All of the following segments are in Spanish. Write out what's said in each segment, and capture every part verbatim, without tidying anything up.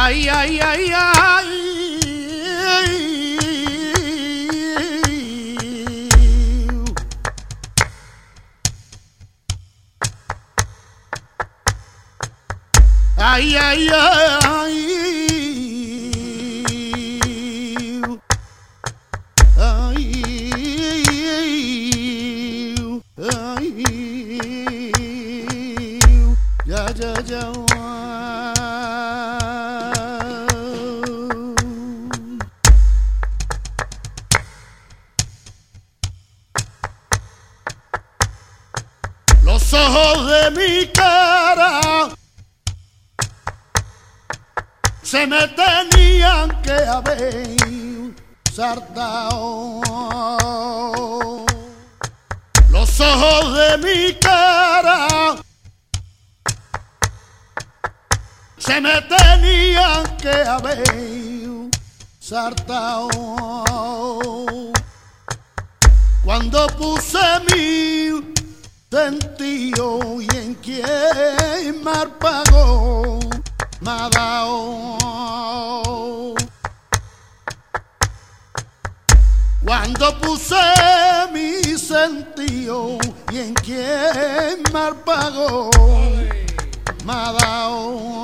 Ay, ay, ay, ay. Ay, ay, ay. Ay, ay. Ya, ya, ya. Los ojos de mi cara se me tenían que haber saltado. Los ojos de mi cara se me tenían que haber saltado. Cuando puse mi sentido y en quien me pagó me ha dado. Cuando puse mi sentido y en quien me pagó me ha dado.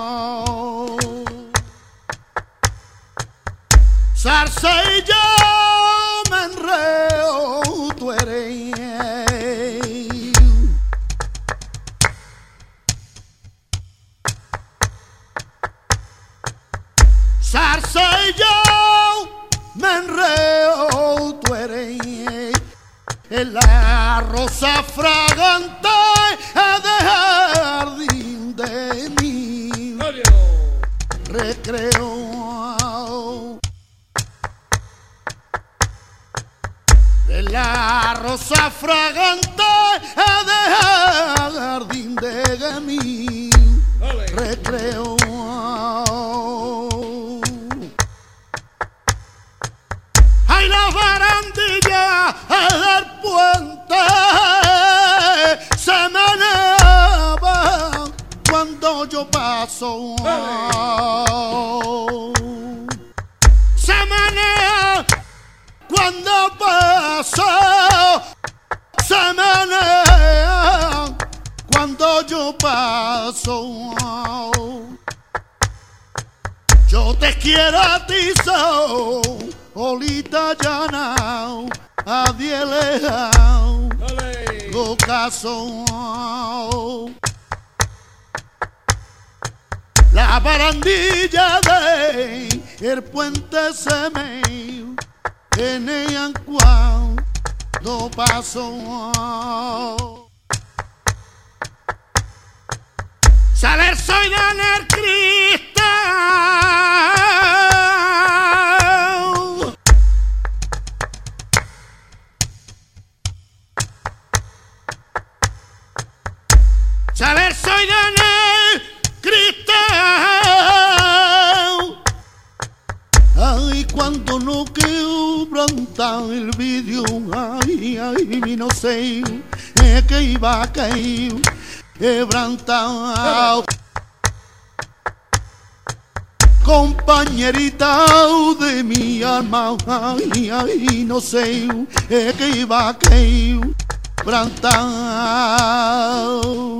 Zarza y yo me enreo, tú eres. Zarza y yo me enreo, tú eres en la rosa fragante de jardín de mi recreo. En la rosa fragante de jardín de mi recreo. Ay, la barandilla del puente se menea cuando yo paso. Se menea cuando paso. Se menea cuando yo paso. Yo te quiero a ti, so, olita llana, a dielejao, go caso. La barandilla de el puente se me tenían cuando paso. Saler soy de el cristal. Saler soy de el cristal. Ay, cuando no quebranta el vidrio, ay, ay, mi no sé, es que iba a caer quebrantado. Compañerita de mi alma, ay, ay, no sé, es que iba a caer quebrantado.